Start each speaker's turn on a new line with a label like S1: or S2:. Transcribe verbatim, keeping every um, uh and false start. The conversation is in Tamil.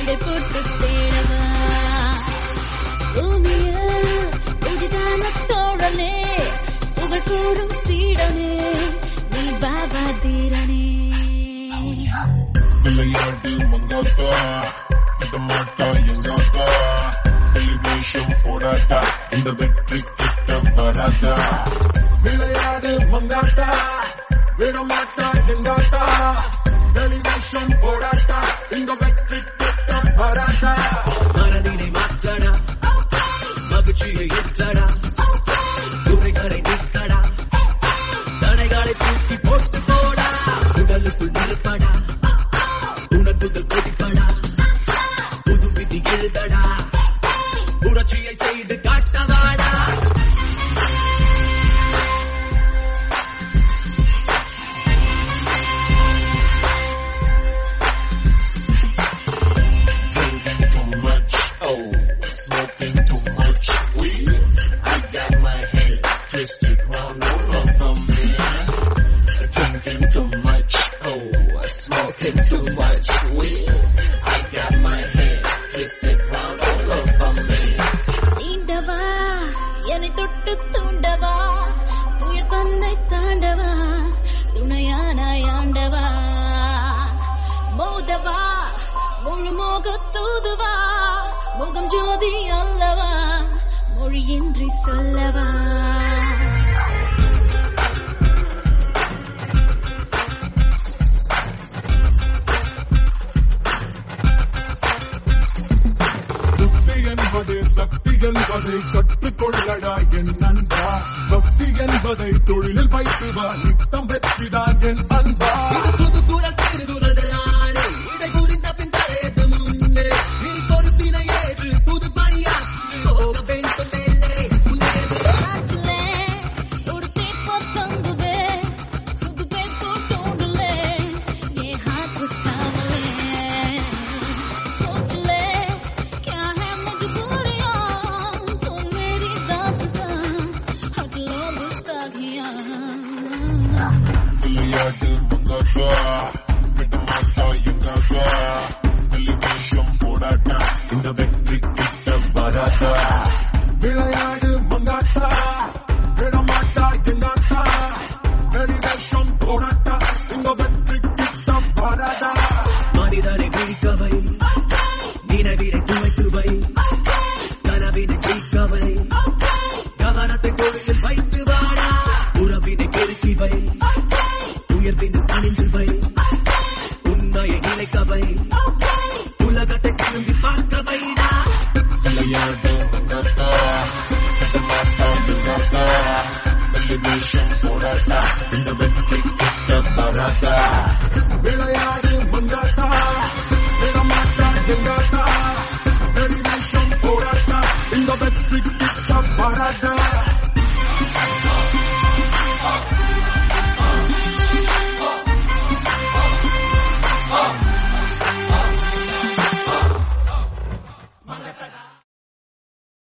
S1: சண்டை போட்டு தேடவா பூமியில் புதிதான தோழனே புகழ் கூறும் சீடனே நீ பாபா தீரனே
S2: விளையாடு மங்காத்தா விடமாட்டா எங்காத்தா வெளிவேஷம் போடாட்டா இந்த வெற்றி கிட்ட வராதா விளையாடு மங்காத்தா விடமாட்டா எங்காத்தா வெளிவேஷம் போடாட்டா இந்த வெற்றி கிட்ட வராதா
S3: மனதினை மாற்றடா மகிழ்ச்சியை ஏற்றடா குறைகளை நீக்கடா தடைகளை தூக்கி போட்டு போடா உடலுக்குள் நிற்படா உணர்வுகள் கொதிப்படா புது விதி எழுதடா புரட்சியை செய்து காட்டவாடா
S2: Smoking too much weed. I got my head twisted round all over me. Drinking too much. Oh, smoking too much weed. I got my head twisted round all over me.
S1: தீண்டவா என்னை தொட்டு தூண்டவா துயர் தன்னை தாண்டவா துணையானாய் ஆண்டவா மோதவா முழு மோக தூதுவா முகம் ஜோதி அல்லவா மொழியின்றி சொல்லவா
S2: புத்தி என்பதே சக்தி என்பதை கற்றுக்கொள்ளடா என் நண்பா பக்தி என்பதை தொழிலில் வைத்து வா நித்தம் வெற்றிதான் என் அன்பா
S3: புது குரல் திருகுரல் நானே இதை புரிந்த பின் தடையது முன்னே நீ பொறுப்பினை ஏற்று புது பணியாற்று போக வேண்டும் மேலே
S1: ஆற்றலே ஒரு தீப்ப தங்குவே புது பேர் கூட்டோண்டலே ये हाथ उठावले सोच ले क्या है मजबूरियां तो मेरी दास्तां हट लो गुस्ताखियां
S2: விளையாடு மங்காத்தா விடமாட்டா எங்காத்தா வெளிவேஷம் போடாட்டா இந்த வெற்றி கிட்ட வராதா விளையாடு மங்காத்தா விடமாட்டா எங்காத்தா வெளிவேஷம் போடாட்டா இந்த வெற்றி கிட்ட வராதா
S3: மனிதனை விழிக்கவை நினைவினை துவைத்துவை கனவினை ஜெயிக்கவை கவனத்தை தொழிலில் வைத்து வாடா உறவினை பெருக்கிவை உயர்வினை அணிந்து வை உண்மையை நினைக்கவை உலகத்தை திரும்பி பார்க்கவைடா
S2: விளையாடு மங்காத்தா விடமாட்டா எங்காத்தா வெளிவேஷம் போடாட்டா இந்த வெற்றி கிட்ட வராதா விளையாடு மங்காத்தா விடமாட்டா எங்காத்தா வெளிவேஷம் போடாட்டா இந்த வெற்றி கிட்ட வராதா